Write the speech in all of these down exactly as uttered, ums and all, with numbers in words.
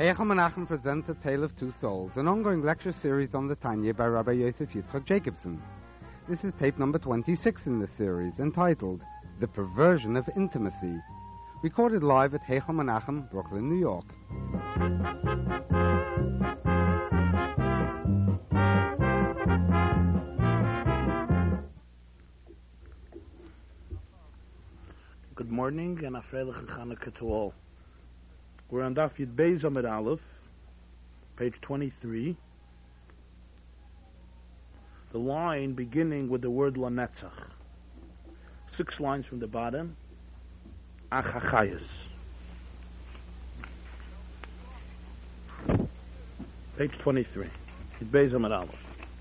Eichel Menachem presents A Tale of Two Souls, an ongoing lecture series on the Tanya by Rabbi Yosef Yitzchak Jacobson. This is tape number twenty-six in the series, entitled The Perversion of Intimacy, recorded live at Eichel Menachem, Brooklyn, New York. Good morning and a freiliche Chanukah to all. We're on Daf Yud Beis Amud Aleph, page twenty-three. The line beginning with the word Lanetzach. Six lines from the bottom. Achachayas. Page twenty-three. Yud Beis Amud Aleph.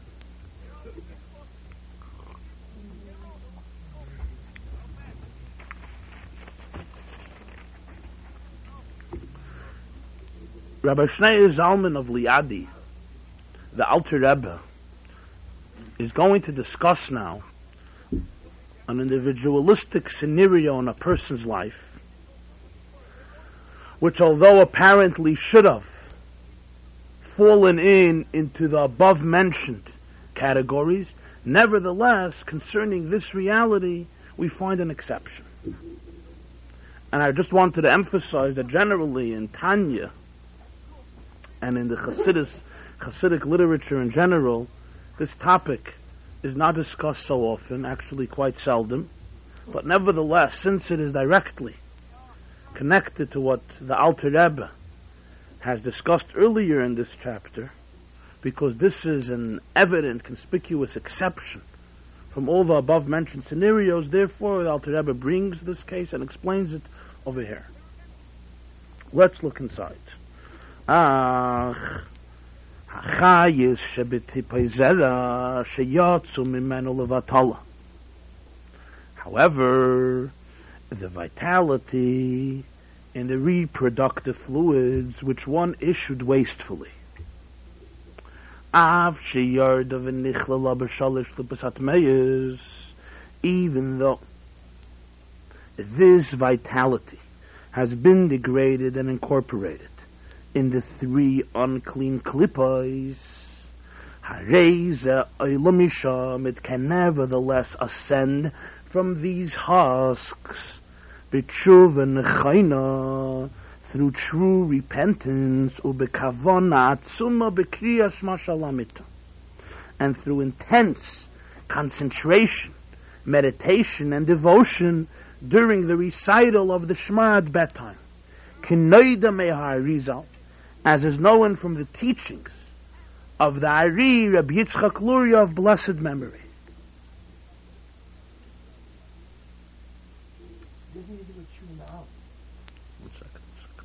Rabbi Shneur Zalman of Liadi, the Alter Rebbe, is going to discuss now an individualistic scenario in a person's life, which, although apparently should have fallen in into the above-mentioned categories, nevertheless, concerning this reality, we find an exception. And I just wanted to emphasize that generally in Tanya, and in the Hasidus, Hasidic literature in general, this topic is not discussed so often, actually quite seldom. But nevertheless, since it is directly connected to what the Alter Rebbe has discussed earlier in this chapter, because this is an evident, conspicuous exception from all the above-mentioned scenarios, therefore the Alter Rebbe brings this case and explains it over here. Let's look inside. Ach, hachayis shebetipei zera sheyatzu mimenu levatala. However, the vitality in the reproductive fluids which one issued wastefully, av sheyarda v'nichlala b'shalish l'basat meyes, even though this vitality has been degraded and incorporated in the three unclean klipos, hareza oilamisham, it can nevertheless ascend from these husks, b'tshuva nechayna, through true repentance, ubekavona atzuma b'kriyas mashalamita, and through intense concentration, meditation, and devotion during the recital of the Shema at bedtime. Kinoida meha Arizal, as is known from the teachings of the Ari Rabbi Yitzchak Luria of blessed memory. One second, one second.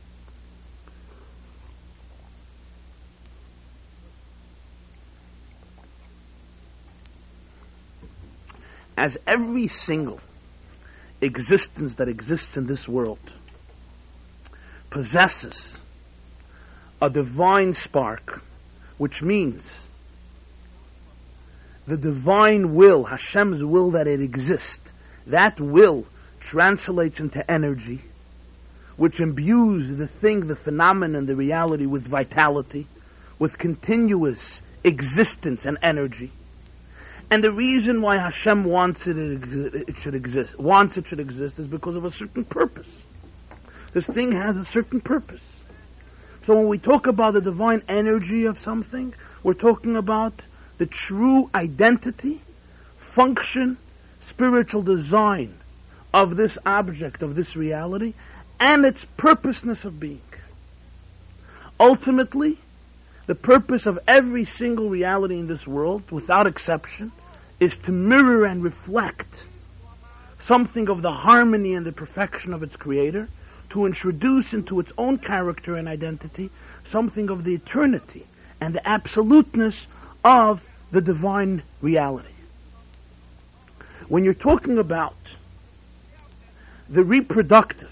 As every single existence that exists in this world possesses a divine spark, which means the divine will, Hashem's will that it exists, that will translates into energy, which imbues the thing, the phenomenon, the reality with vitality, with continuous existence and energy. And the reason why Hashem wants it, it should exist, wants it should exist, is because of a certain purpose. This thing has a certain purpose. So when we talk about the divine energy of something, we're talking about the true identity, function, spiritual design of this object, of this reality, and its purposeness of being. Ultimately, the purpose of every single reality in this world, without exception, is to mirror and reflect something of the harmony and the perfection of its creator, to introduce into its own character and identity something of the eternity and the absoluteness of the divine reality. When you're talking about the reproductive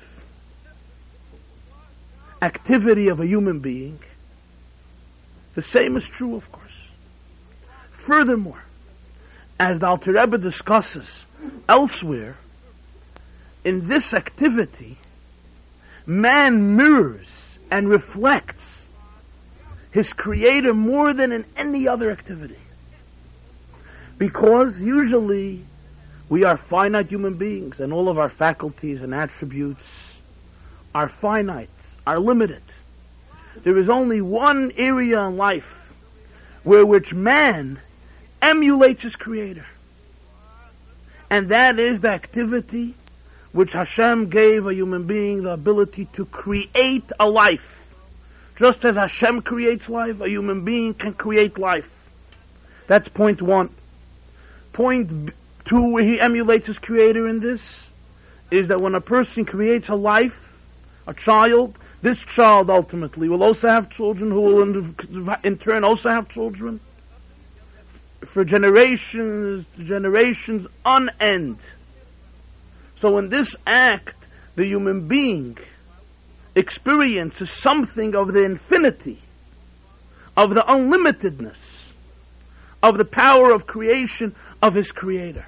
activity of a human being, the same is true, of course. Furthermore, as the Alter Rebbe discusses elsewhere, in this activity, man mirrors and reflects his creator more than in any other activity. Because usually we are finite human beings, and all of our faculties and attributes are finite, are limited. There is only one area in life where which man emulates his creator. And that is the activity which Hashem gave a human being the ability to create a life. Just as Hashem creates life, a human being can create life. That's point one. Point two, where he emulates his creator in this, is that when a person creates a life, a child, this child ultimately will also have children who will in, in turn also have children. For generations, generations unend. So in this act, the human being experiences something of the infinity, of the unlimitedness, of the power of creation of his creator.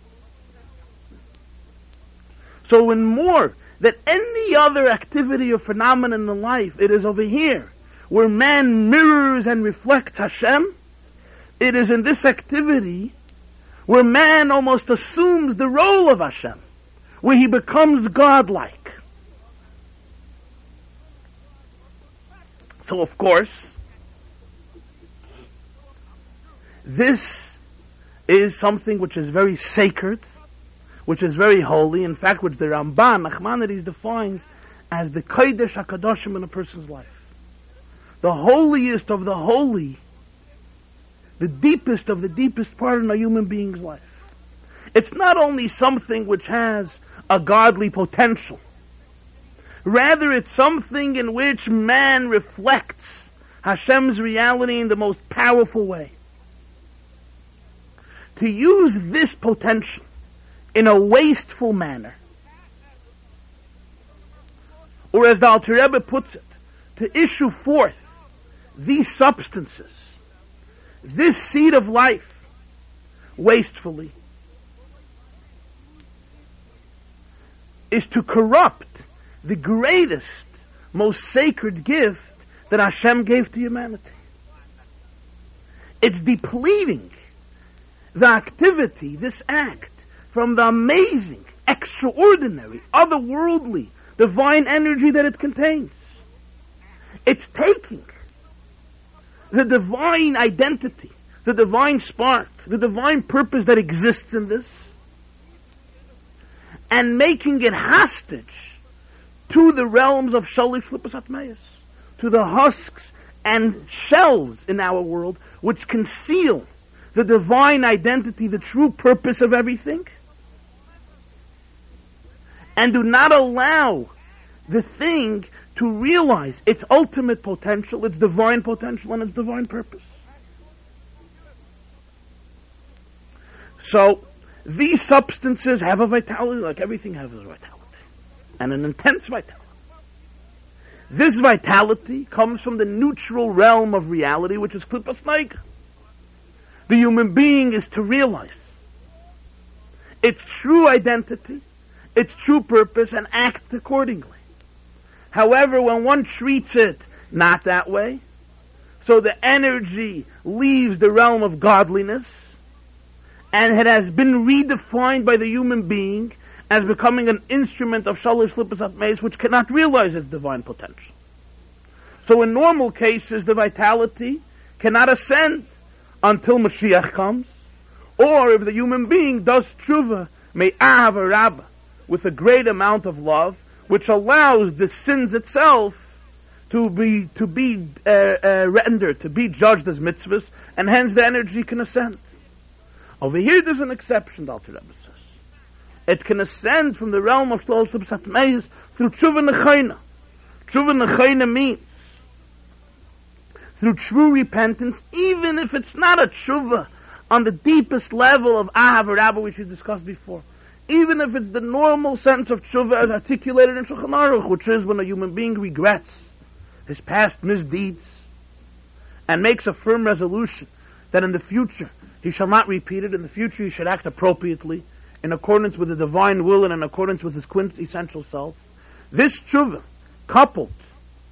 So in more than any other activity or phenomenon in life, it is over here where man mirrors and reflects Hashem. It is in this activity where man almost assumes the role of Hashem, where he becomes godlike. So of course, this is something which is very sacred, which is very holy, in fact, which the Ramban, Nachmanides, defines as the Kodesh HaKadoshim in a person's life. The holiest of the holy, the deepest of the deepest part in a human being's life. It's not only something which has a godly potential. Rather, it's something in which man reflects Hashem's reality in the most powerful way. To use this potential in a wasteful manner, or as the Alter Rebbe puts it, to issue forth these substances, this seed of life, wastefully, is to corrupt the greatest, most sacred gift that Hashem gave to humanity. It's depleting the activity, this act, from the amazing, extraordinary, otherworldly, divine energy that it contains. It's taking the divine identity, the divine spark, the divine purpose that exists in this, and making it hostage to the realms of Shalish Flippus Atmeis, to the husks and shells in our world which conceal the divine identity, the true purpose of everything, and do not allow the thing to realize its ultimate potential, its divine potential, and its divine purpose. So, these substances have a vitality like everything has a vitality, and an intense vitality. This vitality comes from the neutral realm of reality, which is Klippas Neiga. The human being is to realize its true identity, its true purpose, and act accordingly. However, when one treats it not that way, so the energy leaves the realm of godliness, and it has been redefined by the human being as becoming an instrument of Shalish Flippus Atmeis, which cannot realize its divine potential. So in normal cases, the vitality cannot ascend until Mashiach comes, or if the human being does tshuva, me'ahav rabba, with a great amount of love, which allows the sins itself to be to be uh, uh, rendered, to be judged as mitzvahs, and hence the energy can ascend. Over here there's an exception, the Alter Rebbe says. It can ascend from the realm of Shalish Flippus Atmeis through tshuva nechayna. Tshuva nechayna means through true repentance, even if it's not a tshuva on the deepest level of ahav rabba, which we discussed before. Even if it's the normal sense of tshuva as articulated in Shulchan Aruch, which is when a human being regrets his past misdeeds and makes a firm resolution that in the future he shall not repeat it, in the future he should act appropriately, in accordance with the divine will and in accordance with his quintessential self. This tshuva, coupled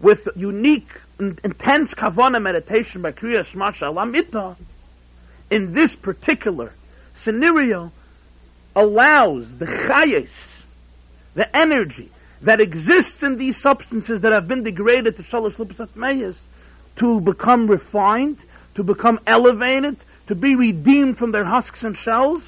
with unique and intense Kavanah meditation by Kriya Shema Shalom Ita, in this particular scenario, allows the chayes, the energy that exists in these substances that have been degraded to Shalosh Lupas Atmeyas, to become refined, to become elevated, to be redeemed from their husks and shells,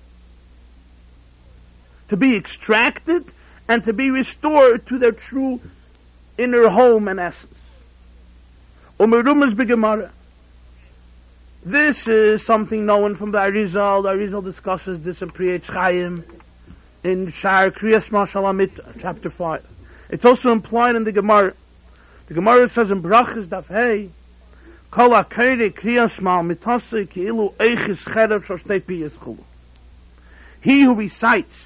to be extracted, and to be restored to their true inner home and essence. Umerumas b'Gemara. This is something known from the Arizal. The Arizal discusses this in Pri Etz Chaim in Shar Kriyas Shema Shalom Ita, chapter five. It's also implied in the Gemara. The Gemara says in Brachas Daf Hey, Kol HaKeirei Kriyas Shema Mitase Ki'ilu Eichis Cherev Shoshtei Piyas Chulu. He who recites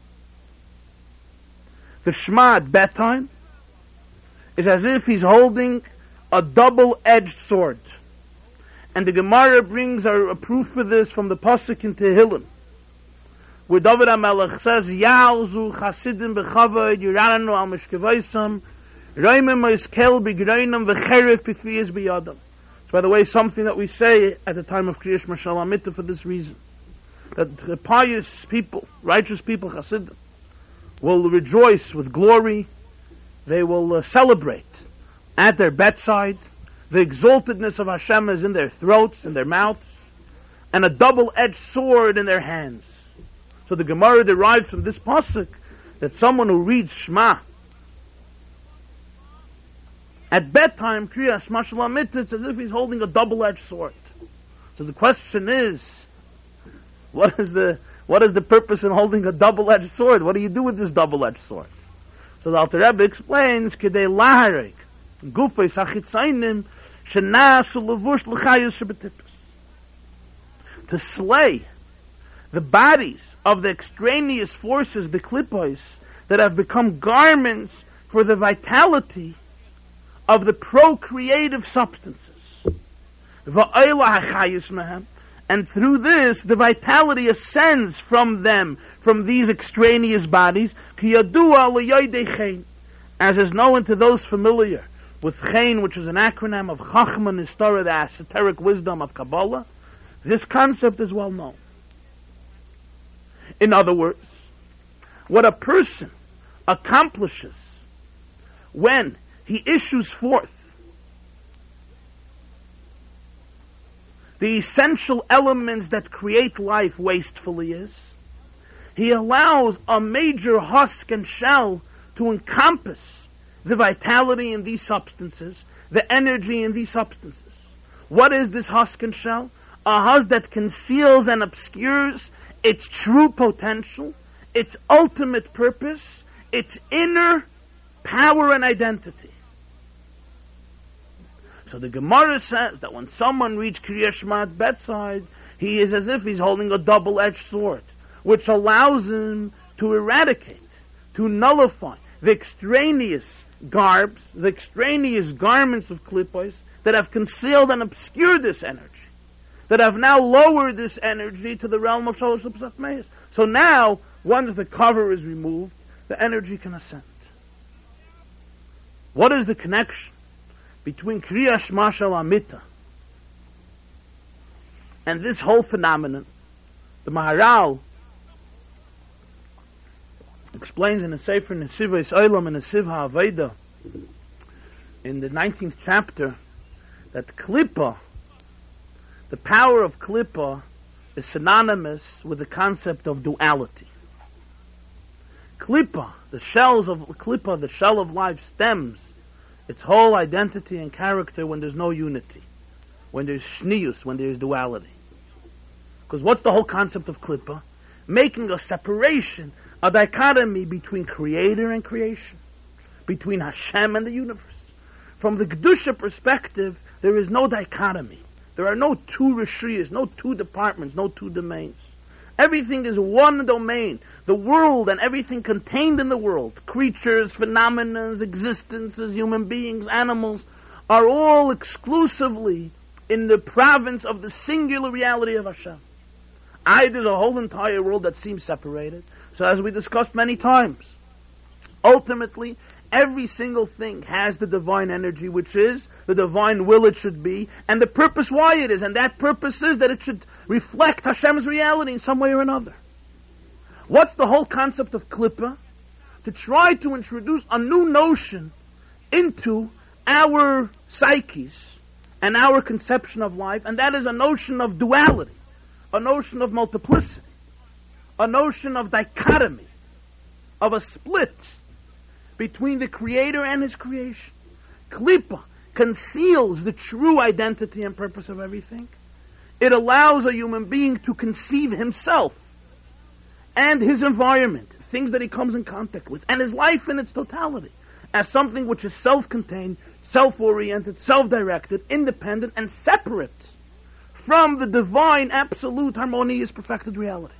the Shema at bedtime is as if he's holding a double-edged sword. And the Gemara brings a, a proof for this from the Pasuk in Tehillim, where David HaMelech says, Ya'alzu chasidim b'chavod yiranu al mishkevaisam roimim oiskel b'groinam v'cherev pifiyas b'yadam. It's, by the way, something that we say at the time of Kriya Shema Shalom Ita for this reason, that the pious people, righteous people, chasidim, will rejoice with glory. They will uh, celebrate at their bedside. The exaltedness of Hashem is in their throats, in their mouths, and a double-edged sword in their hands. So the Gemara derives from this pasuk that someone who reads Shema at bedtime, Kriya Shema Shalom Ita, it's as if he's holding a double-edged sword. So the question is, what is the what is the purpose in holding a double-edged sword? What do you do with this double-edged sword? So the Alter Rebbe explains, Kedei laharek gufei sachitzainim shenasu levush l'chayus shebetipus. To slay the bodies of the extraneous forces, the klippos, that have become garments for the vitality of the procreative substances. Va'ayla hachayus mehem. And through this, the vitality ascends from them, from these extraneous bodies, as is known to those familiar with Chen, which is an acronym of Chachma Nistora, the esoteric wisdom of Kabbalah. This concept is well known. In other words, what a person accomplishes when he issues forth the essential elements that create life wastefully is, he allows a major husk and shell to encompass the vitality in these substances, the energy in these substances. What is this husk and shell? A husk that conceals and obscures its true potential, its ultimate purpose, its inner power and identity. So the Gemara says that when someone reads Kriya Shema at bedside, he is as if he's holding a double-edged sword, which allows him to eradicate, to nullify the extraneous garbs, the extraneous garments of klippos that have concealed and obscured this energy, that have now lowered this energy to the realm of Shalosh Lupas Atmeyas. So now, once the cover is removed, the energy can ascend. What is the connection between Kriya Shema Shalom Ita and this whole phenomenon? The Maharal explains in the Sefer Nesivos Olam and Nesiv HaAveda in the nineteenth chapter that Klippa, the power of Klippa, is synonymous with the concept of duality. Klippa, the shells of Klippa, the shell of life, stems its whole identity and character when there's no unity, when there's shnius, when there's duality. Because what's the whole concept of Klippa? Making a separation, a dichotomy between creator and creation, between Hashem and the universe. From the Kedusha perspective, there is no dichotomy. There are no two rishiyas, no two departments, no two domains. Everything is one domain. The world and everything contained in the world, creatures, phenomena, existences, human beings, animals, are all exclusively in the province of the singular reality of Hashem. I, there's a whole entire world that seems separated. So as we discussed many times, ultimately, every single thing has the divine energy, which is the divine will it should be, and the purpose why it is, and that purpose is that it should reflect Hashem's reality in some way or another. What's the whole concept of Klippa? To try to introduce a new notion into our psyches and our conception of life, and that is a notion of duality, a notion of multiplicity, a notion of dichotomy, of a split between the Creator and His creation. Klippa conceals the true identity and purpose of everything. It allows a human being to conceive himself and his environment, things that he comes in contact with, and his life in its totality, as something which is self-contained, self-oriented, self-directed, independent, and separate from the divine, absolute, harmonious, perfected reality.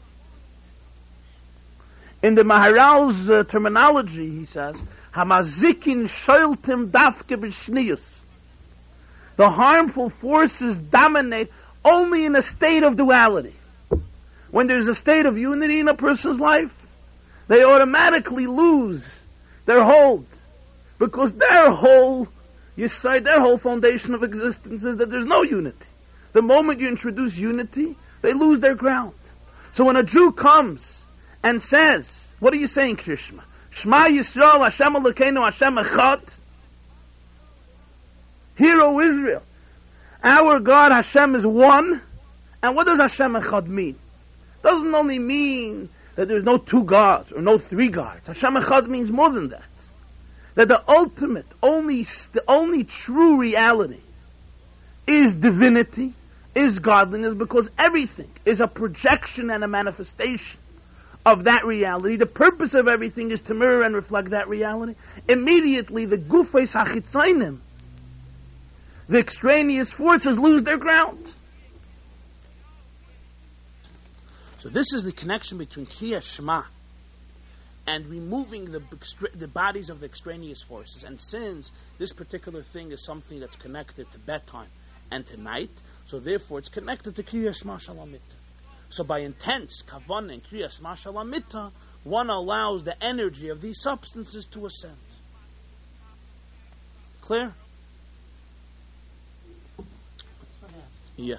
In the Maharal's uh, terminology, he says, Hamazikin shoyltim dafke b'shniyus. The harmful forces dominate only in a state of duality. When there's a state of unity in a person's life, they automatically lose their hold, because their whole, you say, their whole foundation of existence is that there's no unity. The moment you introduce unity, they lose their ground. So when a Jew comes and says, what are you saying, Krishma? Shema Yisrael, Hashem Elokeinu, Hashem Echad. Hear, O Israel, our God Hashem is one. And what does Hashem Echad mean? Doesn't only mean that there's no two gods or no three gods. Hashem Echad means more than that. That the ultimate, only, the only true reality is divinity, is godliness, because everything is a projection and a manifestation of that reality. The purpose of everything is to mirror and reflect that reality. Immediately, the gufes hachitzainim, the extraneous forces, lose their ground. So this is the connection between Kriyas Shema and removing the, the bodies of the extraneous forces. And since this particular thing is something that's connected to bedtime and to night, so therefore it's connected to Kriyas Shema Shalamita. So by intense kavanah and Kriyas Shema Shalamita, one allows the energy of these substances to ascend. Clear? Yeah.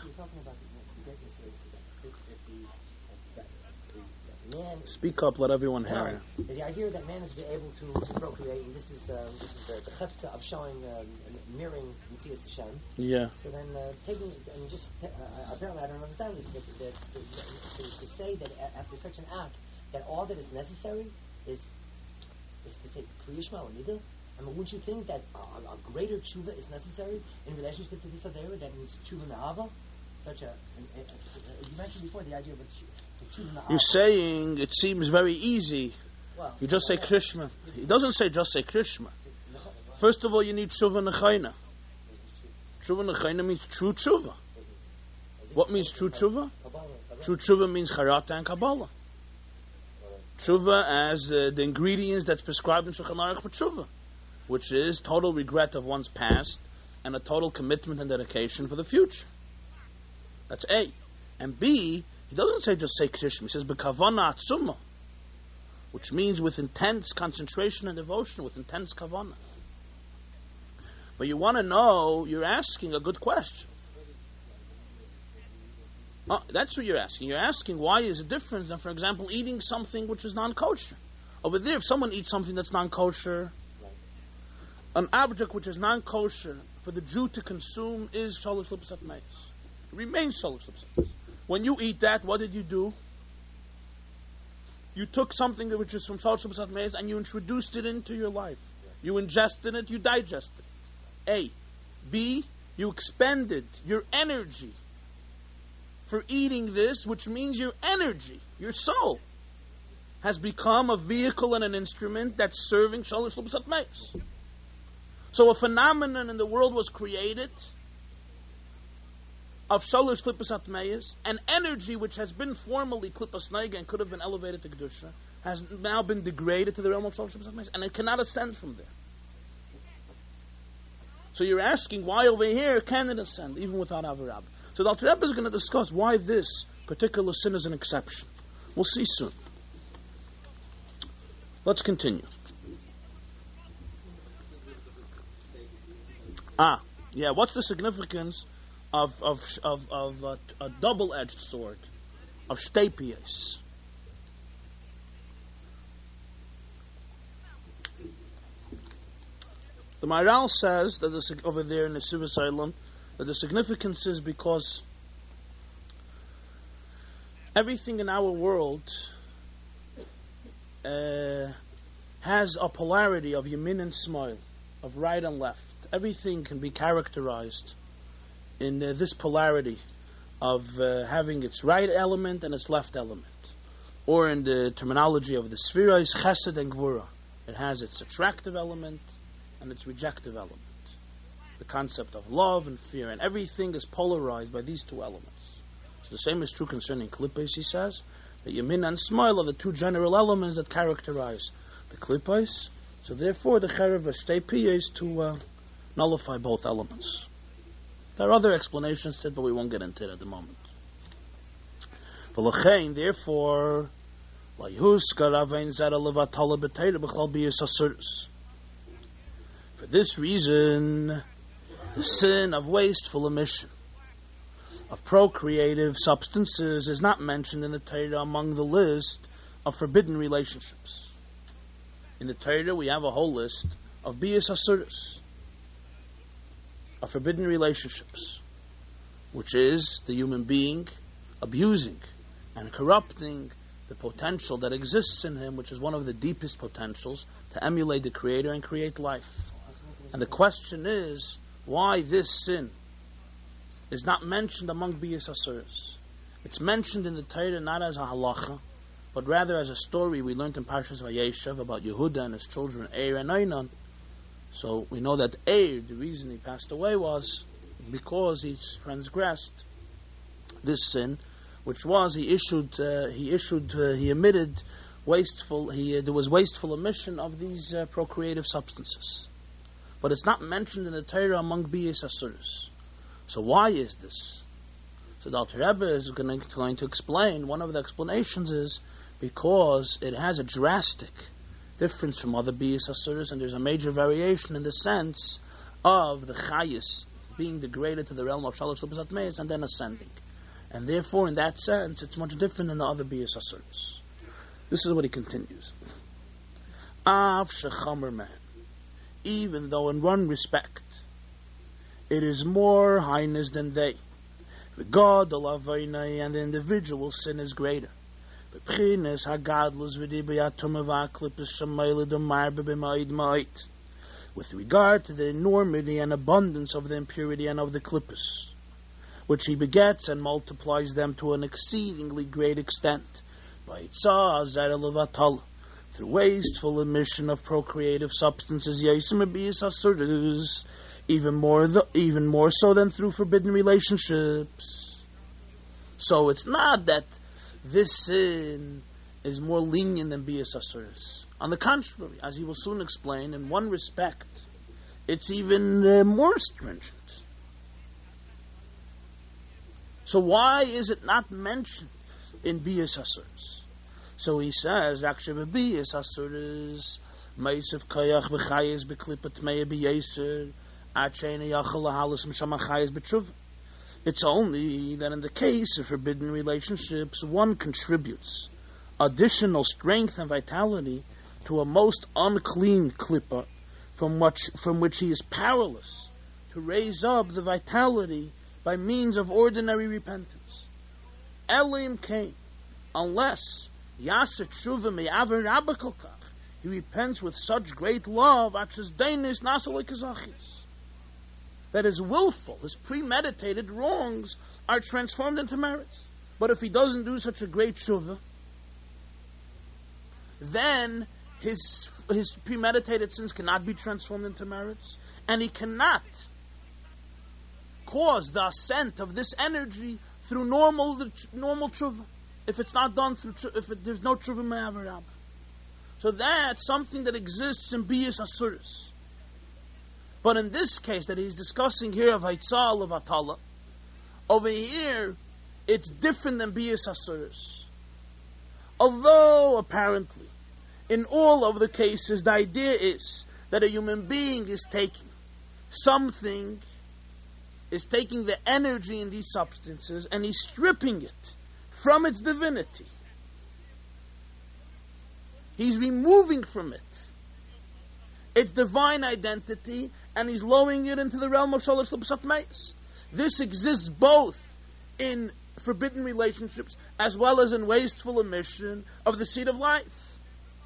Man, speak up, let everyone hear you. The idea that man is to be able to, to procreate, and this is uh, this is the, the chefta of showing, um, mirroring Metzias Hashem. Yeah. So then, uh, taking, I mean, just uh, apparently I don't understand this, but that, that, to, to say that after such an act, that all that is necessary is is to say Kriya Shema or Nida. I mean, wouldn't you think that a, a greater tshuva is necessary in relationship to this Avera, that means tshuva me'ava? Such a, a, a, a, you mentioned before the idea of a tshuva. You're saying it seems very easy. Well, you just say Krishma. He doesn't say just say Krishma. First of all, you need tshuva nechayna. Tshuva nechayna means true tshuva. What means true tshuva? True tshuva means charata and kabbalah. Tshuva as uh, the ingredients that's prescribed in Shulchan Aruch for tshuva, which is total regret of one's past and a total commitment and dedication for the future. That's A. And B, he doesn't say just say Krishma. He says b'kavana atzuma, which means with intense concentration and devotion, with intense kavana. But you want to know, you're asking a good question. Oh, that's what you're asking. You're asking why is it different than, for example, eating something which is non-kosher. Over there, if someone eats something that's non-kosher, an object which is non-kosher for the Jew to consume is shalosh lipsat meis. It remains shalosh lipsat meis. When you eat that, what did you do? You took something which is from shalosh lipsat meis and you introduced it into your life. You ingested it, you digested it. A. B. You expended your energy for eating this, which means your energy, your soul, has become a vehicle and an instrument that's serving shalosh lipsat meis. So a phenomenon in the world was created of shalosh lipsat meis, an energy which has been formerly klippas neiga and could have been elevated to kedusha, has now been degraded to the realm of shalosh lipsat meis, and it cannot ascend from there. So you're asking why over here can it ascend, even without avarab? So the Alter Rebbe is going to discuss why this particular sin is an exception. We'll see soon. Let's continue. Ah, yeah. What's the significance of of of, of a, a double-edged sword of shtepies? The Maharal says that the, over there in the Sivas Eilam that the significance is because everything in our world uh, has a polarity of yamin and smile, of right and left. Everything can be characterized in uh, this polarity of uh, having its right element and its left element. Or in the terminology of the Sphira is chesed and gvura. It has its attractive element and its rejective element. The concept of love and fear, and everything is polarized by these two elements. So the same is true concerning klippos, he says, that yamin and smile are the two general elements that characterize the klippos. So therefore the cherev shtei is to uh, nullify both elements. There are other explanations to it, but we won't get into it at the moment. V'lachein, therefore, for this reason, the sin of wasteful emission of procreative substances is not mentioned in the Torah among the list of forbidden relationships. In the Torah, we have a whole list of bias asuris, of forbidden relationships, which is the human being abusing and corrupting the potential that exists in him, which is one of the deepest potentials, to emulate the Creator and create life. And the question is, why this sin is not mentioned among bias asuris? It's mentioned in the Torah not as a halacha, but rather as a story we learned in Parshas Vayeshev about Yehuda and his children Eir and Einan. So we know that Eir, the reason he passed away was because he transgressed this sin, which was he issued, uh, he issued, uh, he emitted wasteful, he, uh, there was wasteful emission of these uh, procreative substances. But it's not mentioned in the Torah among bias asuris. So why is this? So the Alter Rebbe is going to, going to explain, one of the explanations is because it has a drastic difference from other bias asuris, and there's a major variation in the sense of the chayis being degraded to the realm of shalosh lupas atmeis and then ascending. And therefore, in that sense, it's much different than the other bias asuris. This is what he continues. Av shechamer man, even though in one respect it is more heinous than they, the God, the Lavainai, and the individual sin is greater. With regard to the enormity and abundance of the impurity and of the klippos, which he begets and multiplies them to an exceedingly great extent, by itzah, through wasteful emission of procreative substances, even more, th- even more so than through forbidden relationships. So it's not that this sin is more lenient than bias asuris. On the contrary, as he will soon explain, in one respect, it's even uh, more stringent. So why is it not mentioned in bias asuris? So he says, actually, bias asuris, meisav kayach v'chayes beklipat meya b'yeser, it's only that in the case of forbidden relationships, one contributes additional strength and vitality to a most unclean klippa, from which, from which he is powerless to raise up the vitality by means of ordinary repentance. Elim came, unless Yaset Shuva me'aver rabbakolkach, he repents with such great love, achas deinis nasalei kazachis, that his willful, his premeditated wrongs are transformed into merits. But if he doesn't do such a great shuvah, then his his premeditated sins cannot be transformed into merits, and he cannot cause the ascent of this energy through normal normal tshuva. If it's not done through, if it, there's no tshuva me'aver. So that's something that exists in bias asuris. But in this case that he's discussing here of Haitzah of Atala, over here it's different than bias asuris. Although apparently in all of the cases the idea is that a human being is taking something is taking the energy in these substances and he's stripping it from its divinity. He's removing from it its divine identity, and he's lowering it into the realm of Shalosh Lubasat Meis. This exists both in forbidden relationships as well as in wasteful emission of the seed of life.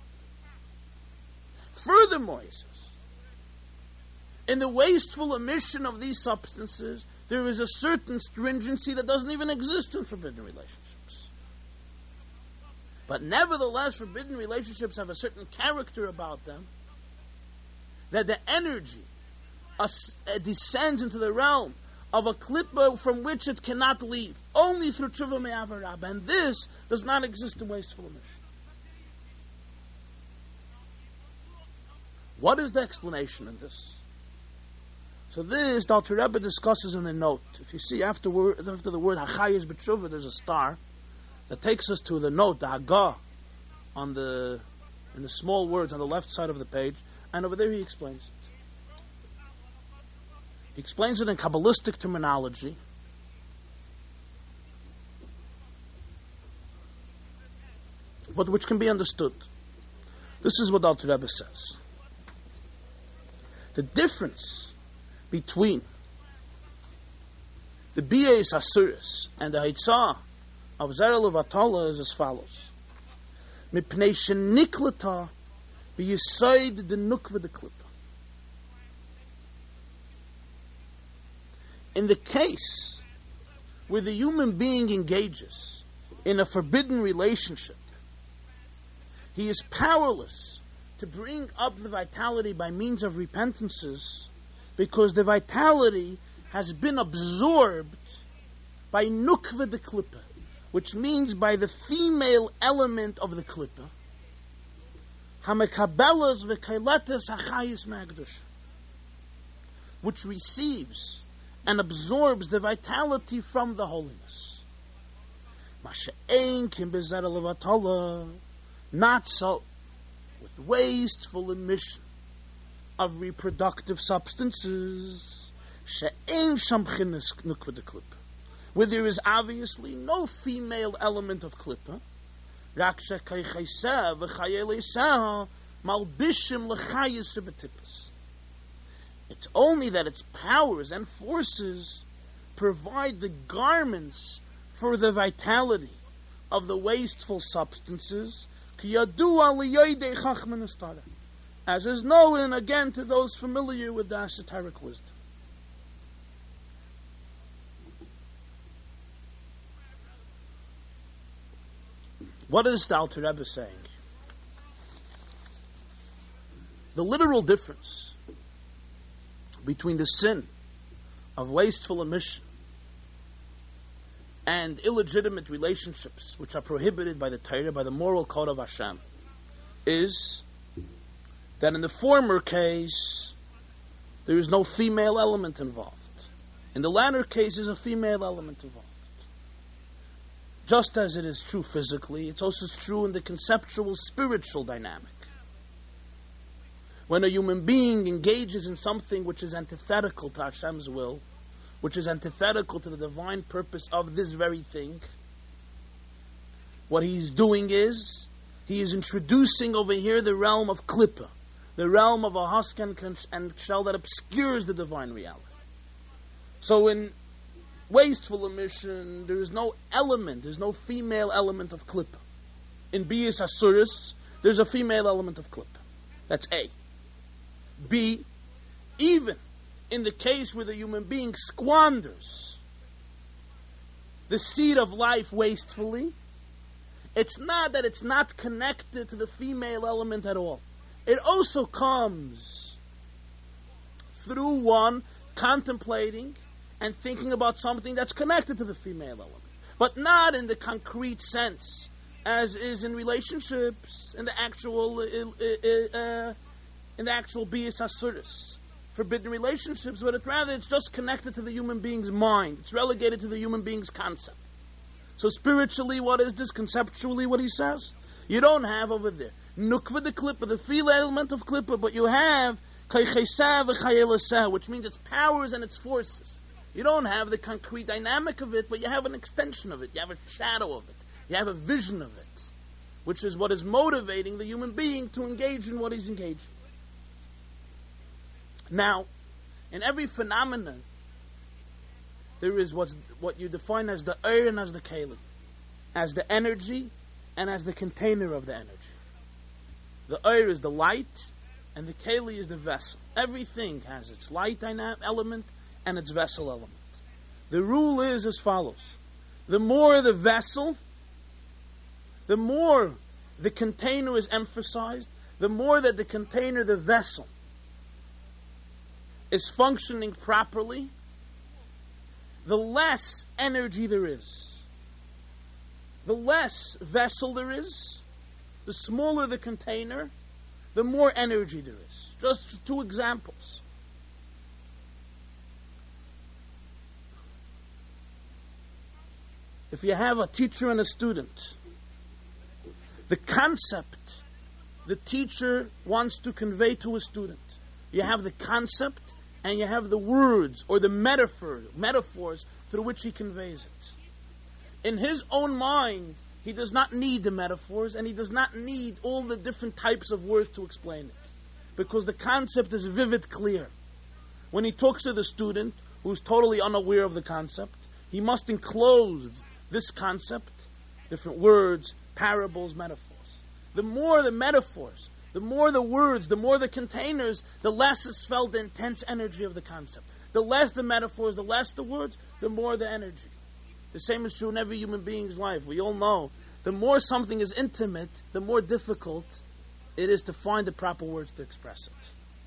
Furthermore, he says, in the wasteful emission of these substances, there is a certain stringency that doesn't even exist in forbidden relationships. But nevertheless, forbidden relationships have a certain character about them, that the energy uh, uh, descends into the realm of a klippa from which it cannot leave, only through tshuva me'avar rabba, and this does not exist in wasteful emission. What is the explanation in this? So this, the Alter Rebbe discusses in the note. If you see after, word, after the word hachayis b'tshuva, there's a star that takes us to the note, the hagah, on the in the small words on the left side of the page, and over there he explains it. He explains it in Kabbalistic terminology. But which can be understood. This is what Alter Rebbe says. The difference between the Biyas Asuris and the Haitzah of Zerel Vatala is as follows. Mipnei sheniklata b'yisaid the nukva the klippa. In the case where the human being engages in a forbidden relationship, he is powerless to bring up the vitality by means of repentances, because the vitality has been absorbed by nukva the klippa, which means by the female element of the klippa, hamekabelas v'kailetes hachayis magdush, which receives and absorbs the vitality from the holiness. Masha'ein kim bezer levatala, not so with wasteful emission of reproductive substances, she'ein sham chinas nukva de klippa, where there is obviously no female element of klippa, rak she'kai chayseh v'chaye leiseh malbishim l'chayis b'tippus. It's only that its powers and forces provide the garments for the vitality of the wasteful substances, as is known again to those familiar with the esoteric wisdom. What is the Alter Rebbe saying? The literal difference between the sin of wasteful emission and illegitimate relationships, which are prohibited by the Torah, by the moral code of Hashem, is that in the former case, there is no female element involved. In the latter case, there's a female element involved. Just as it is true physically, it's also true in the conceptual, spiritual dynamic. When a human being engages in something which is antithetical to Hashem's will, which is antithetical to the divine purpose of this very thing, what he's doing is, he is introducing over here the realm of klippa, the realm of a husk and, and shell that obscures the divine reality. So in wasteful emission, there is no element, there's no female element of klippa. In Biyas Asuris, there's a female element of klippa. That's A. B, even in the case where the human being squanders the seed of life wastefully, it's not that it's not connected to the female element at all. It also comes through one contemplating and thinking about something that's connected to the female element, but not in the concrete sense, as is in relationships, in the actual uh, uh, in the actual Biyas Asuris, forbidden relationships, but it rather it's just connected to the human being's mind. It's relegated to the human being's concept. So spiritually, what is this? Conceptually, what he says? You don't have over there nukva the klippa, the female element of klippa, but you have which means its powers and its forces. You don't have the concrete dynamic of it, but you have an extension of it. You have a shadow of it. You have a vision of it, which is what is motivating the human being to engage in what he's engaged in. Now, in every phenomenon, there is what's, what you define as the Eir and as the Keli, as the energy and as the container of the energy. The Eir is the light, and the Keli is the vessel. Everything has its light dynamic element and its vessel element. The rule is as follows. The more the vessel, the more the container is emphasized, the more that the container, the vessel, is functioning properly, the less energy there is. The less vessel there is, the smaller the container, the more energy there is. Just two examples. If you have a teacher and a student, the concept the teacher wants to convey to a student, you have the concept and you have the words or the metaphor, metaphors through which he conveys it. In his own mind, he does not need the metaphors and he does not need all the different types of words to explain it, because the concept is vivid, clear. When he talks to the student who's totally unaware of the concept, he must enclose this concept, different words, parables, metaphors. The more the metaphors, the more the words, the more the containers, the less is felt the intense energy of the concept. The less the metaphors, the less the words, the more the energy. The same is true in every human being's life. We all know the more something is intimate, the more difficult it is to find the proper words to express it.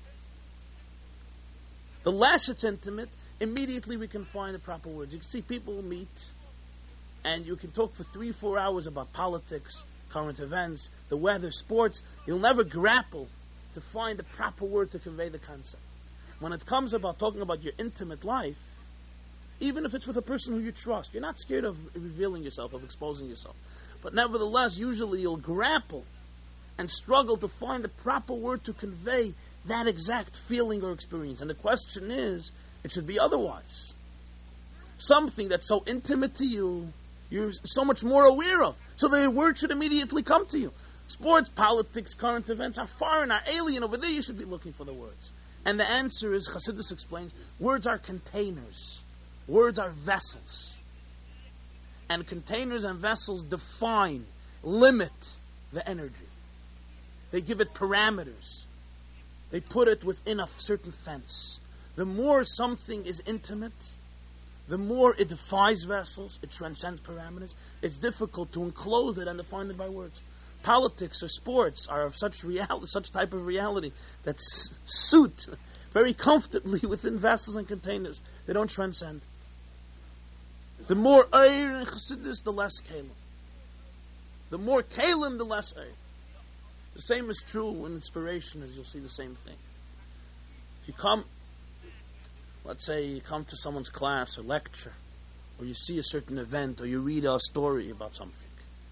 The less it's intimate, immediately we can find the proper words. You can see people meet and you can talk for three, four hours about politics, current events, the weather, sports. You'll never grapple to find the proper word to convey the concept. When it comes about talking about your intimate life, even if it's with a person who you trust, you're not scared of revealing yourself, of exposing yourself. But nevertheless, usually you'll grapple and struggle to find the proper word to convey that exact feeling or experience. And the question is, it should be otherwise. Something that's so intimate to you, you're so much more aware of. So the word should immediately come to you. Sports, politics, current events are foreign, are alien. Over there you should be looking for the words. And the answer is, Chassidus explains, words are containers. Words are vessels. And containers and vessels define, limit the energy. They give it parameters. They put it within a certain fence. The more something is intimate, the more it defies vessels, it transcends parameters. It's difficult to enclose it and define it by words. Politics or sports are of such reality, such type of reality that s- suit very comfortably within vessels and containers. They don't transcend. The more Eir in Chassidus, the less Kalim. The more Kalim, the less Eir. The same is true in inspiration, as you'll see the same thing. If you come, let's say you come to someone's class or lecture, or you see a certain event, or you read a story about something,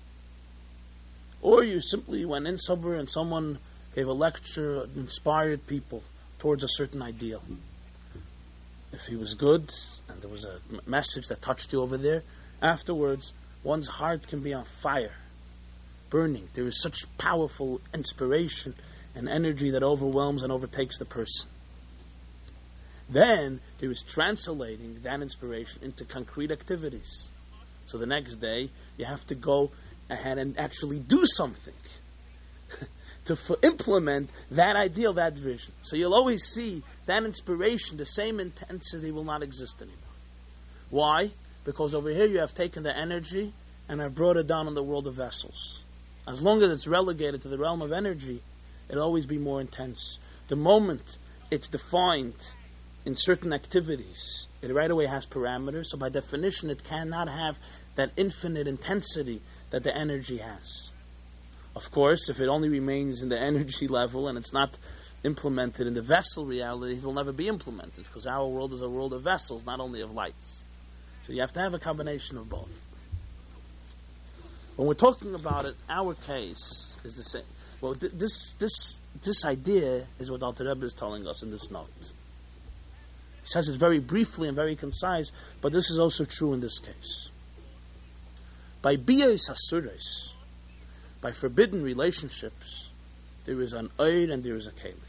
or you simply went in somewhere and someone gave a lecture, inspired people towards a certain ideal. If he was good, and there was a message that touched you over there, afterwards, one's heart can be on fire, burning. There is such powerful inspiration and energy that overwhelms and overtakes the person. Then there is translating that inspiration into concrete activities. So the next day, you have to go ahead and actually do something to f- implement that ideal, that vision. So you'll always see that inspiration, the same intensity will not exist anymore. Why? Because over here you have taken the energy and have brought it down in the world of vessels. As long as it's relegated to the realm of energy, it'll always be more intense. The moment it's defined in certain activities, it right away has parameters, so by definition it cannot have that infinite intensity that the energy has. Of course, if it only remains in the energy level and it's not implemented in the vessel reality, it will never be implemented, because our world is a world of vessels, not only of lights. So you have to have a combination of both. When we're talking about it, our case is the same. Well, th- this this this idea is what Alter Rebbe is telling us in this note. He says it very briefly and very concise, but this is also true in this case. By biyos asuros, by forbidden relationships, there is an oid and there is a keli.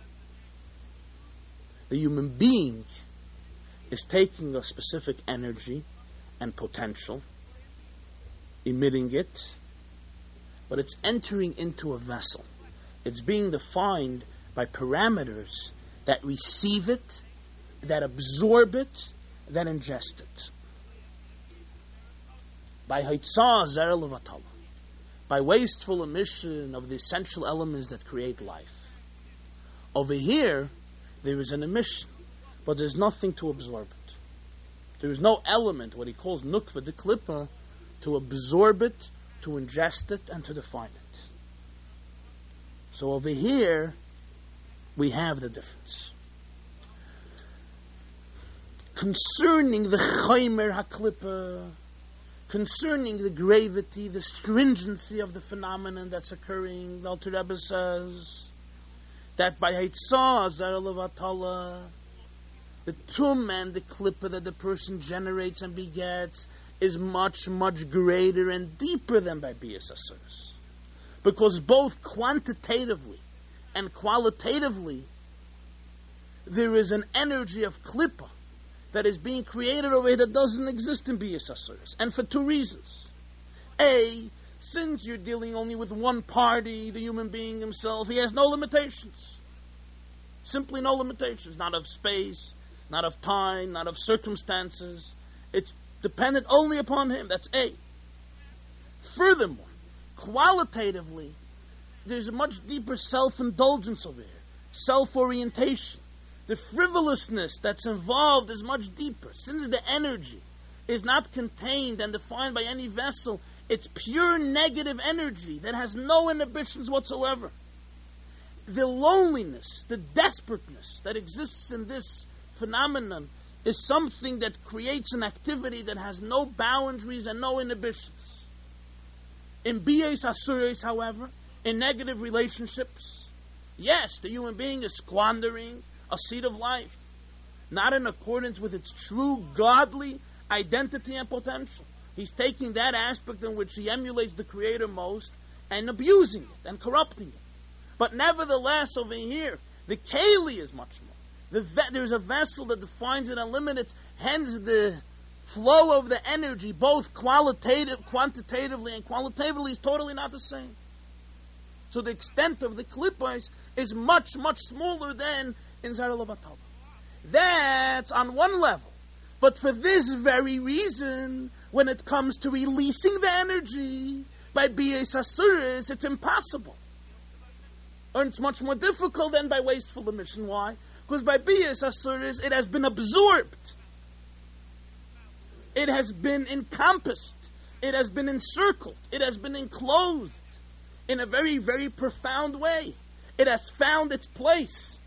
The human being is taking a specific energy and potential, emitting it, but it's entering into a vessel. It's being defined by parameters that receive it, that absorb it, that ingest it. By haitzah zer levatala, by wasteful emission of the essential elements that create life. Over here, there is an emission, but there's nothing to absorb it. There is no element, what he calls nukva de klippa, to absorb it, to ingest it, and to define it. So over here, we have the difference. Concerning the chaymer haklippa, concerning the gravity, the stringency of the phenomenon that's occurring, the Alter Rebbe says that by haitzah zer levatala, the tum and the klippa that the person generates and begets is much, much greater and deeper than by biyos asuros. Because both quantitatively and qualitatively, there is an energy of klippa that is being created over here that doesn't exist in biyos asuros. And for two reasons. A, since you're dealing only with one party, the human being himself, he has no limitations. Simply no limitations. Not of space, not of time, not of circumstances. It's dependent only upon him. That's A. Furthermore, qualitatively, there's a much deeper self-indulgence over here. Self-orientation. The frivolousness that's involved is much deeper. Since the energy is not contained and defined by any vessel, it's pure negative energy that has no inhibitions whatsoever. The loneliness, the desperateness that exists in this phenomenon is something that creates an activity that has no boundaries and no inhibitions. In biyos asuros, however, in negative relationships, yes, the human being is squandering a seed of life, not in accordance with its true godly identity and potential. He's taking that aspect in which he emulates the Creator most and abusing it and corrupting it. But nevertheless, over here, the keli is much more. The ve- there's a vessel that defines it and limits, hence the flow of the energy, both qualitative, quantitatively and qualitatively, is totally not the same. So the extent of the klippas is much, much smaller than in zer levatala. That's on one level. But for this very reason, when it comes to releasing the energy by biyos asuros, it's impossible. Or it's much more difficult than by wasteful emission. Why? Because by biyos asuros, it has been absorbed. It has been encompassed. It has been encircled. It has been enclosed in a very, very profound way. It has found its place.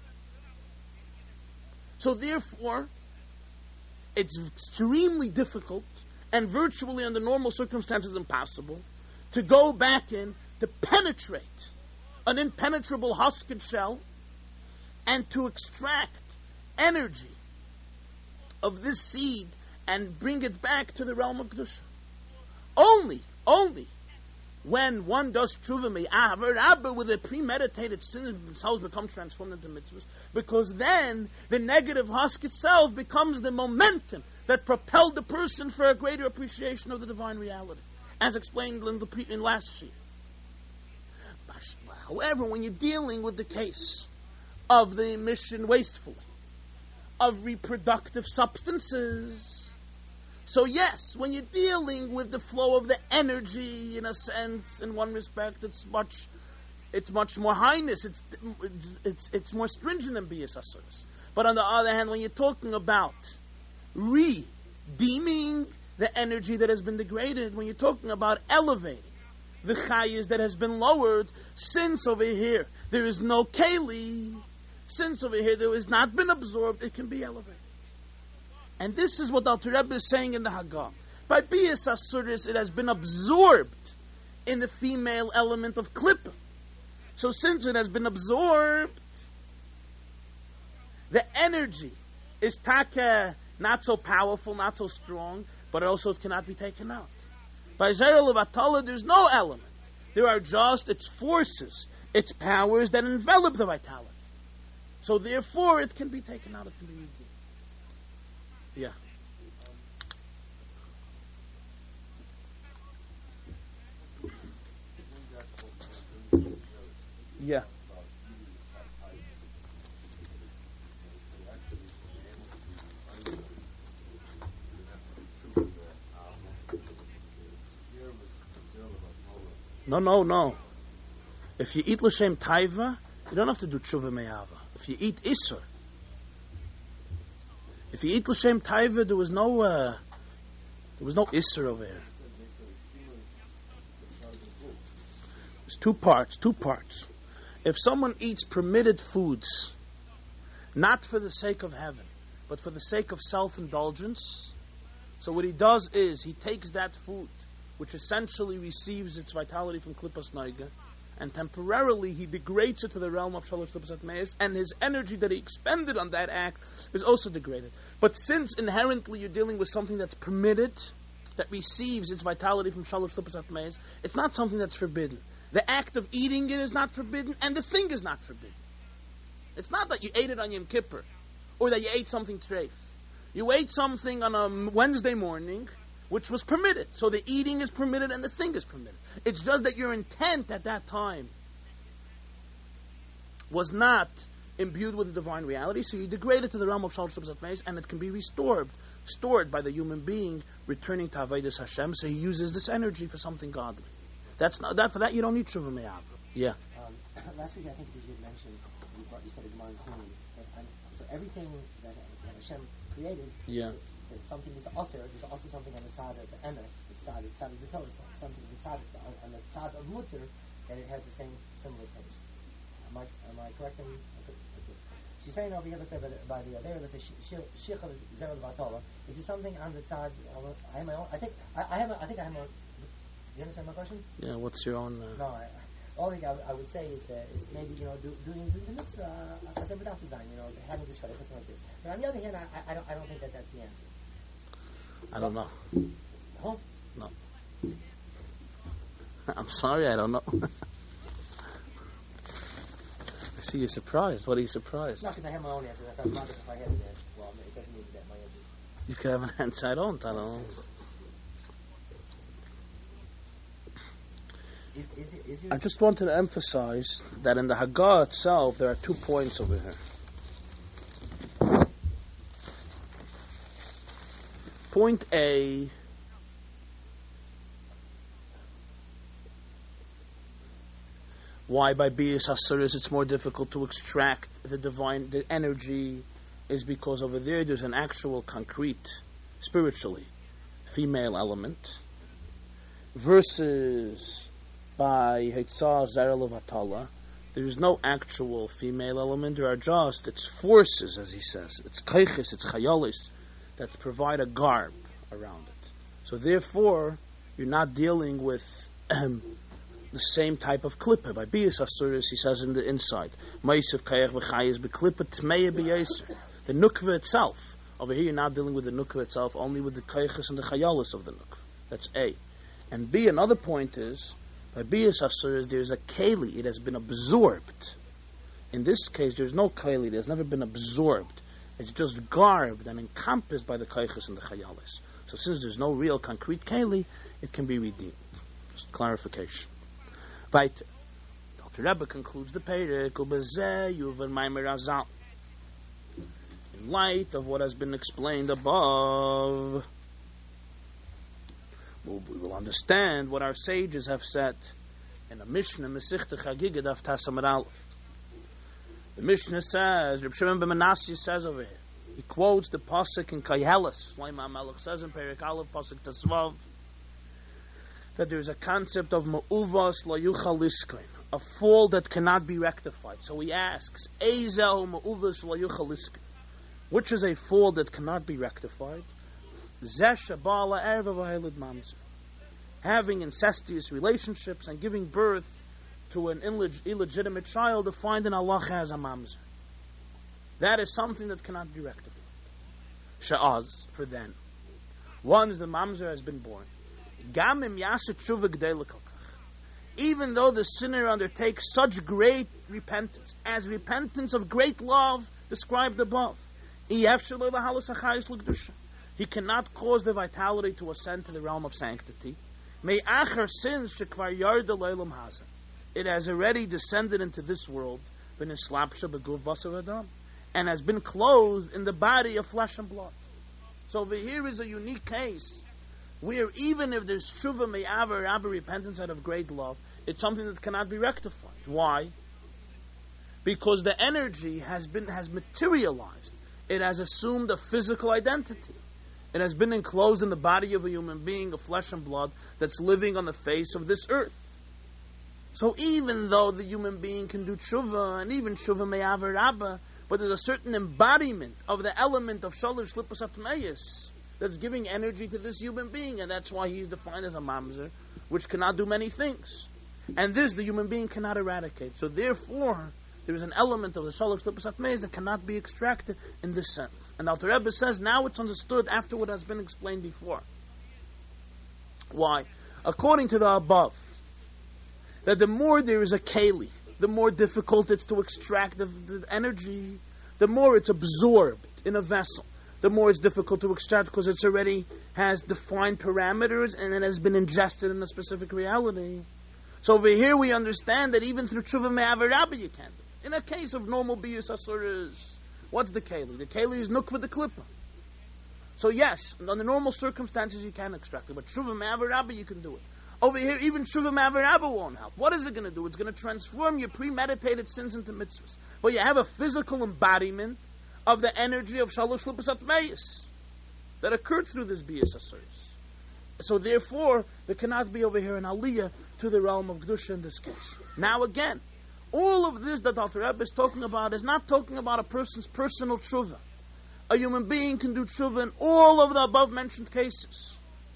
So therefore, it's extremely difficult and virtually under normal circumstances impossible to go back in to penetrate an impenetrable husked shell and to extract energy of this seed and bring it back to the realm of Kedusha. Only, only when one does tshuva me'aver rabba with a premeditated sin themselves become transformed into mitzvahs, because then the negative husk itself becomes the momentum that propelled the person for a greater appreciation of the divine reality, as explained in the pre- in last year. However, when you're dealing with the case of the emission wastefully of reproductive substances, so yes, when you're dealing with the flow of the energy, in a sense, in one respect, it's much, it's much more highness. It's it's it's more stringent than biyos asuros. But on the other hand, when you're talking about redeeming the energy that has been degraded, when you're talking about elevating the chayis that has been lowered, since over here there is no keli, since over here there has not been absorbed, it can be elevated. And this is what Alter Rebbe is saying in the Haggah. By biyos asuros, it has been absorbed in the female element of klippa. So since it has been absorbed, the energy is taka, not so powerful, not so strong, but also it cannot be taken out. By Zera Levatala, there's no element. There are just its forces, its powers that envelop the vitality. So therefore, it can be taken out, it can be redeemed. Yeah. Yeah. No, no, no. If you eat l'shem taiva, you don't have to do tshuva me'ava. If you eat iser, if you eat l'shem taiva, there was no, uh, there was no iser over here. There's two parts, two parts. If someone eats permitted foods, not for the sake of heaven, but for the sake of self-indulgence, so what he does is he takes that food, which essentially receives its vitality from Klippas Noiga, and temporarily he degrades it to the realm of Shalosh Klippas Atmeis, and his energy that he expended on that act is also degraded. But since inherently you're dealing with something that's permitted, that receives its vitality from Shalosh Klippas Atmeis, it's not something that's forbidden. The act of eating it is not forbidden, and the thing is not forbidden. It's not that you ate it on Yom Kippur, or that you ate something treif. You ate something on a Wednesday morning, which was permitted. So the eating is permitted and the thing is permitted. It's just that your intent at that time was not imbued with the divine reality, so you degrade it to the realm of Shalosh Klippas Atmeis, and it can be restored, stored by the human being returning to Avodas Hashem, so he uses this energy for something godly. That's not, that for that you don't need Tshuva Me'av. Yeah. Um, last week I think you had mentioned, you, brought, you said a Gemara in Chulin, that um, for everything that, that Hashem created, yeah. there's something that's usher, there's also something on the side of the emes, the side, the side of the Torah, something on the side of the, on the side of mutter, that it has the same similar taste. Am I am I correct in this? She's saying over here, let's say by the, by the there, let's say Shich of Zera Levatala. Is there something on the side? I have my own. I think I, I have. A, I think I have my. You understand my question? Yeah. What's your own? Uh... No. I, all thing I, I would say is, uh, is maybe you know do, doing doing the mitzvah uh, as a without design, you know, having this credit, something like this. But on the other hand, I, I don't I don't think that that's the answer. I don't know. Huh? No. I'm sorry, I don't know. I see you're surprised. What are you surprised? Not because I have my own answer. I thought if I had it, well, it doesn't mean that my answer. You could have an answer. I don't. I don't know. Is, is it, is it I just wanted to emphasize that in the Haggah itself, there are two points over here. Point A, why by Bias Asuris it's more difficult to extract the divine, the energy, is because over there there's an actual concrete, spiritually, female element, versus by Heitzah Zera Levatala, there is no actual female element. There are just its forces, as he says, its kaiches, its chayalis, that provide a garb around it. So therefore, you're not dealing with um, the same type of klippa. By Bias Asuris, he says in the inside, Ma'isiv kayach v'chayis beklippa tmeya b'yaser. The nukva itself. Over here, you're not dealing with the nukva itself, only with the kaiches and the chayalis of the nukva. That's A. And B, another point is, by Bias Asuris, there's a keli. It has been absorbed. In this case, there's no keli. It has never been absorbed. It's just garbed and encompassed by the kaiches and the chayalis. So since there's no real concrete keli, it can be redeemed. Just clarification. Weiter. Doctor Rebbe concludes the Perek, Ubezeh Yuvan Maimer Azal. In light of what has been explained above, we will understand what our sages have said in the Mishnah, Mesichte Chagiga Daf Tasamar Aleph. The Mishnah says, Reb Shimon ben Manasseh says over here, he quotes the Pasuk in Koheles, Shlomo HaMelech says in Perek Aleph, Pasuk Tesvav, that there is a concept of Ma'uvas Lo Yuchal Liskoin, a fall that cannot be rectified. So he asks, Ezel Ma'uvas Lo Yuchal Liskoin, which is a fall that cannot be rectified? Having incestuous relationships and giving birth to an illeg- illegitimate child to find an halacha as a mamzer. That is something that cannot be rectified. Sha'az, for then. Once the mamzer has been born, gamim yaseh tshuva gdei l'kolkach. Even though the sinner undertakes such great repentance, as repentance of great love described above, he cannot cause the vitality to ascend to the realm of sanctity. It has already descended into this world, and has been clothed in the body of flesh and blood. So over here is a unique case, where even if there's tshuva me'aver rabba repentance out of great love, it's something that cannot be rectified. Why? Because the energy has been has materialized. It has assumed a physical identity. It has been enclosed in the body of a human being of flesh and blood that's living on the face of this earth. So even though the human being can do tshuva, and even tshuva me'aver rabba, but there's a certain embodiment of the element of shalosh lippus atmeis that's giving energy to this human being, and that's why he's defined as a mamzer, which cannot do many things. And this the human being cannot eradicate. So therefore, there is an element of the shalosh lippus atmeis that cannot be extracted in this sense. And Alter Rebbe says now it's understood after what has been explained before. Why? According to the above, that the more there is a keli, the more difficult it's to extract the, the energy, the more it's absorbed in a vessel, the more it's difficult to extract because it's already has defined parameters and it has been ingested in a specific reality. So over here we understand that even through tshuva me'aver rabba you can do. In a case of normal biyus asuras, what's the keli? The keli is nukva the klippa. So yes, under normal circumstances you can extract it, but tshuva me'aver rabba you can do it. Over here, even tshuva me'aver rabba won't help. What is it going to do? It's going to transform your premeditated sins into mitzvahs. But you have a physical embodiment of the energy of shalosh lippus atmeis that occurred through this biyus asuras. So therefore, there cannot be over here an aliyah to the realm of Kedusha in this case. Now again, all of this that Alter Rebbe is talking about is not talking about a person's personal tshuva. A human being can do tshuva in all of the above mentioned cases.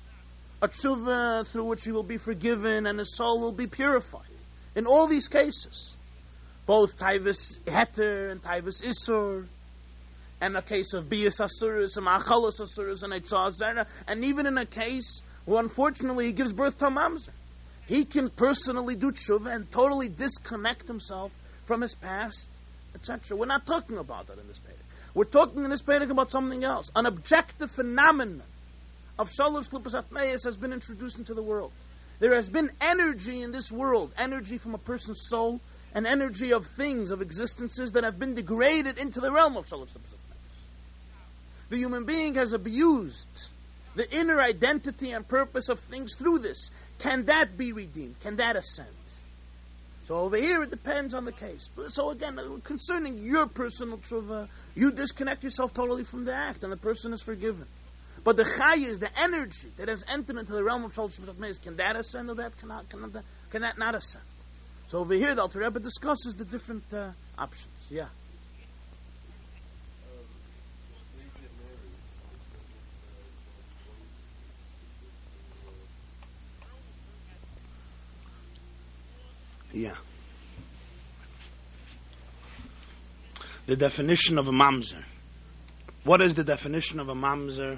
A tshuva through which he will be forgiven and his soul will be purified. In all these cases, both taivas heter and taivas isur, and a case of biyas asuras and achalas asuras and eitzah zera, and even in a case where unfortunately he gives birth to a mamzer, he can personally do tshuva and totally disconnect himself from his past, et cetera. We're not talking about that in this pedic. We're talking in this pedic about something else. An objective phenomenon of shalosh lippus atmeis has been introduced into the world. There has been energy in this world, energy from a person's soul, and energy of things, of existences that have been degraded into the realm of shalosh lippus atmeis. The human being has abused the inner identity and purpose of things through this. Can that be redeemed? Can that ascend? So over here it depends on the case. So again, concerning your personal tshuva, you disconnect yourself totally from the act and the person is forgiven. But the chayis, the energy that has entered into the realm of shalosh lippus atmeis, can that ascend or that cannot, can that, can that not ascend? So over here the Alter Rebbe discusses the different uh, options. Yeah. Yeah. The definition of a mamzer. What is the definition of a mamzer?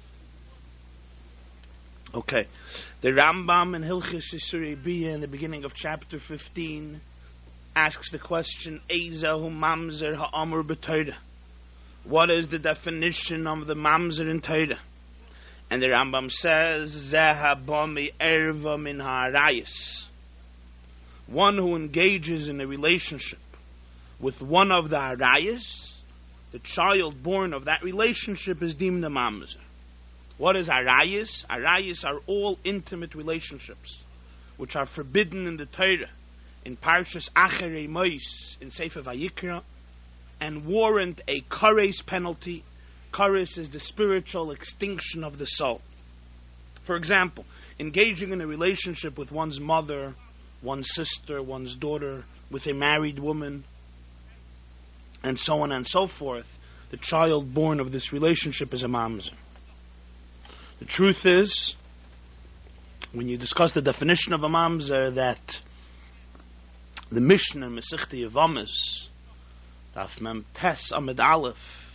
Okay. The Rambam in Hilchis Isurei Biyah in the beginning of chapter fifteen asks the question, Eizahu mamzer ha'amur b'Torah. What is the definition of the mamzer in Torah? And the Rambam says, Zeha bami erva min ha'arayis. One who engages in a relationship with one of the arayas, the child born of that relationship is deemed a mamzer. What is arayas? Arayas are all intimate relationships, which are forbidden in the Torah, in Parshas Acharei Mos, in Sefer Vayikra, and warrant a kares penalty. Kares is the spiritual extinction of the soul. For example, engaging in a relationship with one's mother, one's sister, one's daughter, with a married woman, and so on and so forth, the child born of this relationship is a mamzer. The truth is, when you discuss the definition of a mamzer, that the Mishnah in Masechta Yevamos, Daf Mem Tes Amid Aleph,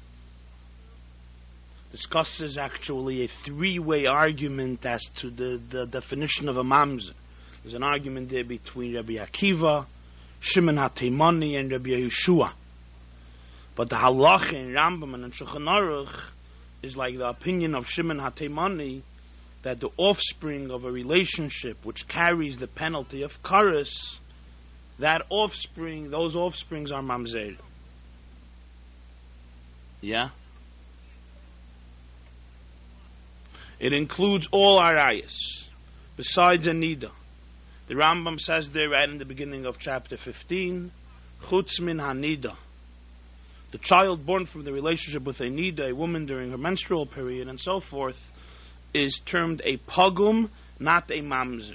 discusses actually a three-way argument as to the, the definition of a mamzer. There's an argument there between Rabbi Akiva, Shimon HaTeimani, and Rabbi Yehoshua. But the halacha in Rambam and in Shulchan Aruch is like the opinion of Shimon HaTeimani, that the offspring of a relationship which carries the penalty of kares, that offspring, those offsprings are mamzer. Yeah? It includes all arayas, besides a nida. The Rambam says there right in the beginning of chapter fifteen, chutz min hanida. The child born from the relationship with a nida, a woman during her menstrual period, and so forth, is termed a pagum, not a mamzer.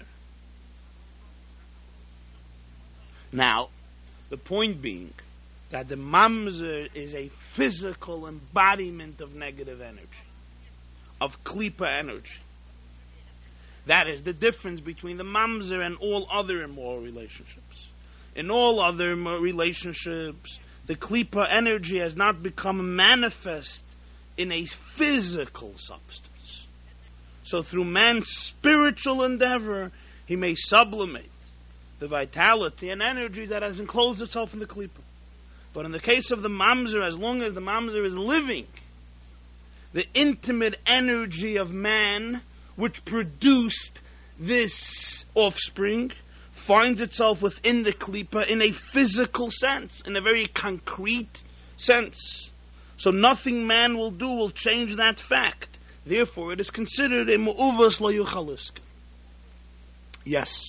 Now, the point being that the mamzer is a physical embodiment of negative energy, of klipa energy. That is the difference between the mamzer and all other immoral relationships. In all other immoral relationships, the klipa energy has not become manifest in a physical substance. So through man's spiritual endeavor, he may sublimate the vitality and energy that has enclosed itself in the klipa. But in the case of the mamzer, as long as the mamzer is living, the intimate energy of man, which produced this offspring, finds itself within the klipa in a physical sense, in a very concrete sense. So nothing man will do will change that fact. Therefore, it is considered a mu'uvas lo yuchalisk. Yes.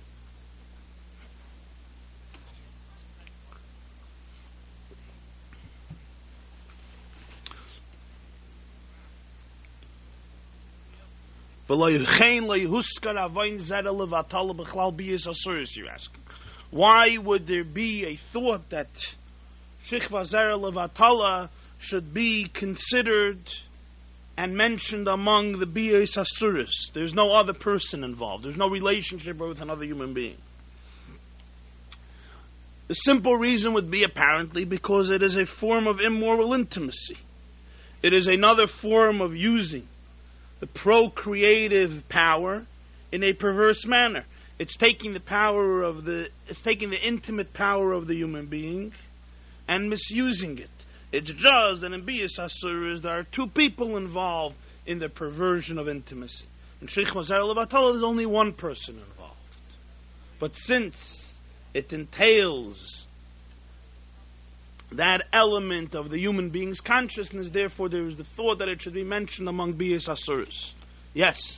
Why would there be a thought that Shechva Zera Levatala should be considered and mentioned among the Biyos Asuris? There's no other person involved. There's no relationship with another human being. The simple reason would be apparently because it is a form of immoral intimacy. It is another form of using the procreative power in a perverse manner. It's taking the power of the, it's taking the intimate power of the human being and misusing it. It's just that in Biyos Asuris there are two people involved in the perversion of intimacy. In Shechva Zera Levatala there's only one person involved. But since it entails that element of the human being's consciousness, therefore there is the thought that it should be mentioned among Biyos Asuris. Yes?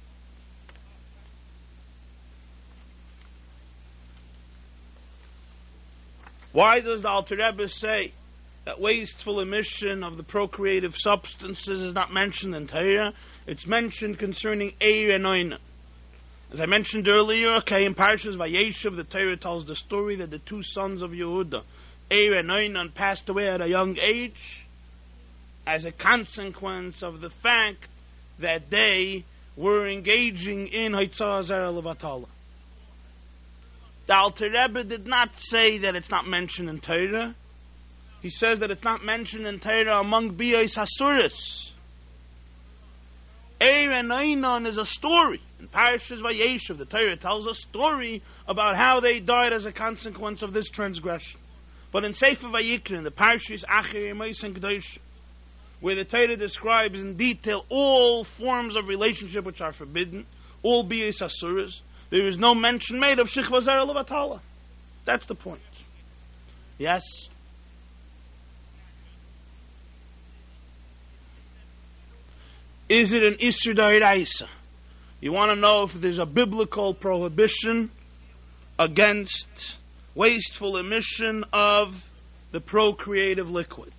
Why does the Alter Rebbe say that wasteful emission of the procreative substances is not mentioned in Torah? It's mentioned concerning Eir and Oina. As I mentioned earlier, okay, in Parshas Vayeshev, the Torah tells the story that the two sons of Yehuda, Eir and Oinan, passed away at a young age as a consequence of the fact that they were engaging in Haitzah Zera Levatala. The Alter Rebbe did not say that it's not mentioned in Torah. He says that it's not mentioned in Torah among Biyos Asuris. Eir and Oinan is a story. In Parashas Vayeshev, the Torah tells a story about how they died as a consequence of this transgression. But in Sefer Vayikra, in the Parashas Acher Yemos and Kedoshim, where the Torah describes in detail all forms of relationship which are forbidden, all Biyos Asuris, there is no mention made of Shechva Zera Levatala. That's the point. Yes? Is it an Isur D'Oraisa? You want to know if there's a biblical prohibition against wasteful emission of the procreative liquid.